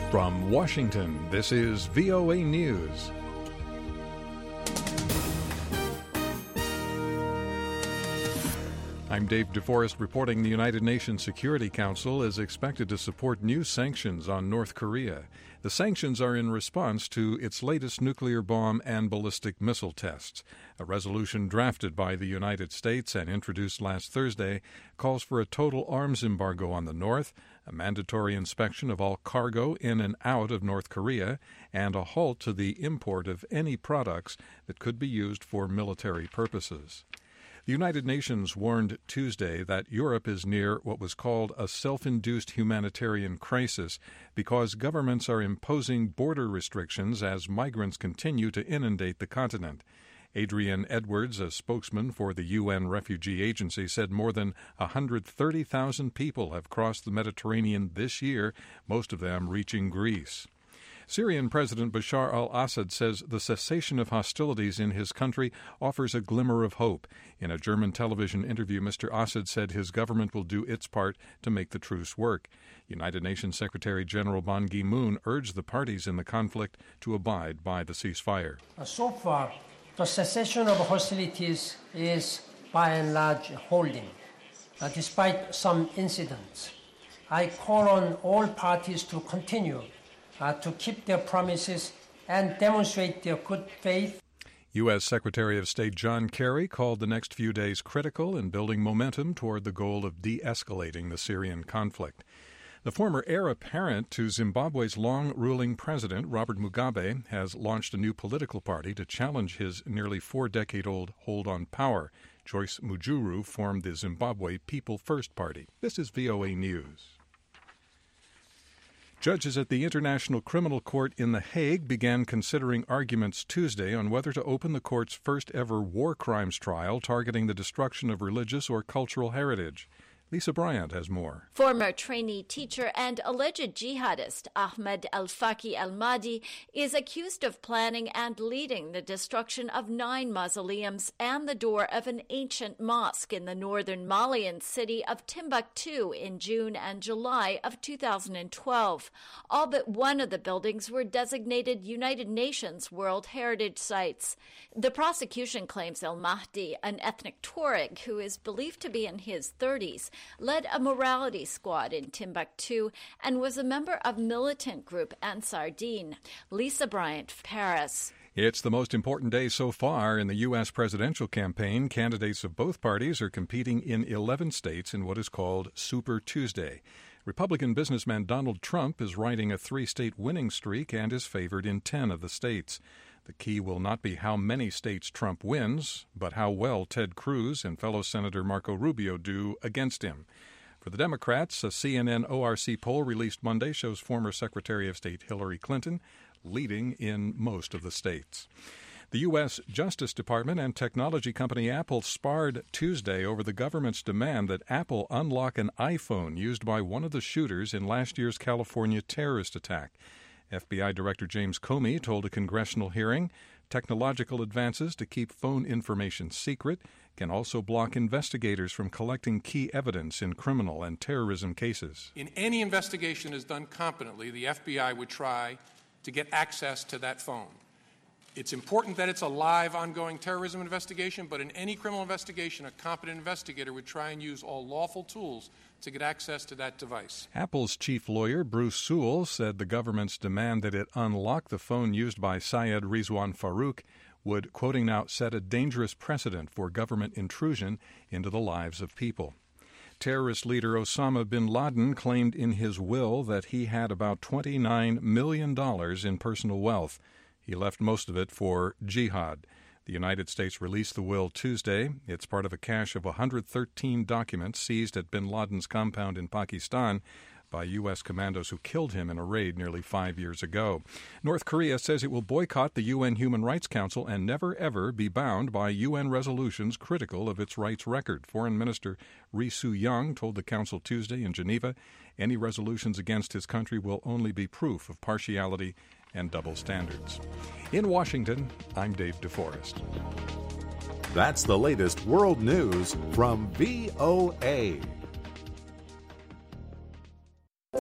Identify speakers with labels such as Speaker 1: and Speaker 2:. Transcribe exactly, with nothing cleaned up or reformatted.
Speaker 1: From Washington, this is V O A News. I'm Dave DeForest reporting the United Nations Security Council is expected to support new sanctions on North Korea. The sanctions are in response to its latest nuclear bomb and ballistic missile tests. A resolution drafted by the United States and introduced last Thursday calls for a total arms embargo on the North, a mandatory inspection of all cargo in and out of North Korea, and a halt to the import of any products that could be used for military purposes. The United Nations warned Tuesday that Europe is near what was called a self-induced humanitarian crisis because governments are imposing border restrictions as migrants continue to inundate the continent. Adrian Edwards, a spokesman for the U N Refugee Agency, said more than one hundred thirty thousand people have crossed the Mediterranean this year, most of them reaching Greece. Syrian President Bashar al-Assad says the cessation of hostilities in his country offers a glimmer of hope. In a German television interview, Mister Assad said his government will do its part to make the truce work. United Nations Secretary General Ban Ki-moon urged the parties in the conflict to abide by the ceasefire.
Speaker 2: So far, the cessation of hostilities is by and large holding, uh, despite some incidents. I call on all parties to continue Uh, to keep their promises and demonstrate their good faith.
Speaker 1: U S. Secretary of State John Kerry called the next few days critical in building momentum toward the goal of de-escalating the Syrian conflict. The former heir apparent to Zimbabwe's long-ruling president, Robert Mugabe, has launched a new political party to challenge his nearly four-decade-old hold on power. Joyce Mujuru formed the Zimbabwe People First Party. This is V O A News. Judges at the International Criminal Court in The Hague began considering arguments Tuesday on whether to open the court's first-ever war crimes trial targeting the destruction of religious or cultural heritage. Lisa Bryant has more.
Speaker 3: Former trainee teacher and alleged jihadist Ahmed al-Faki al-Mahdi is accused of planning and leading the destruction of nine mausoleums and the door of an ancient mosque in the northern Malian city of Timbuktu in June and July of two thousand twelve. All but one of the buildings were designated United Nations World Heritage Sites. The prosecution claims al-Mahdi, an ethnic Tuareg who is believed to be in his thirties, led a morality squad in Timbuktu and was a member of militant group Ansar Dine. Lisa Bryant, Paris.
Speaker 1: It's the most important day so far in the U S presidential campaign. Candidates of both parties are competing in eleven states in what is called Super Tuesday. Republican businessman Donald Trump is riding a three-state winning streak and is favored in ten of the states. The key will not be how many states Trump wins, but how well Ted Cruz and fellow Senator Marco Rubio do against him. For the Democrats, a C N N O R C poll released Monday shows former Secretary of State Hillary Clinton leading in most of the states. The U S. Justice Department and technology company Apple sparred Tuesday over the government's demand that Apple unlock an iPhone used by one of the shooters in last year's California terrorist attack. F B I Director James Comey told a congressional hearing technological advances to keep phone information secret can also block investigators from collecting key evidence in criminal and terrorism cases.
Speaker 4: In any investigation is done competently, the F B I would try to get access to that phone. It's important that it's a live, ongoing terrorism investigation, but in any criminal investigation, a competent investigator would try and use all lawful tools to get access to that device.
Speaker 1: Apple's chief lawyer, Bruce Sewell, said the government's demand that it unlock the phone used by Syed Rizwan Farouk would, quoting now, set a dangerous precedent for government intrusion into the lives of people. Terrorist leader Osama bin Laden claimed in his will that he had about twenty-nine million dollars in personal wealth. He left most of it for jihad. The United States released the will Tuesday. It's part of a cache of one hundred thirteen documents seized at bin Laden's compound in Pakistan by U S commandos who killed him in a raid nearly five years ago. North Korea says it will boycott the U N Human Rights Council and never, ever be bound by U N resolutions critical of its rights record. Foreign Minister Ri Su-young told the Council Tuesday in Geneva any resolutions against his country will only be proof of partiality and double standards. In Washington, I'm Dave DeForest.
Speaker 5: That's the latest world news from V O A.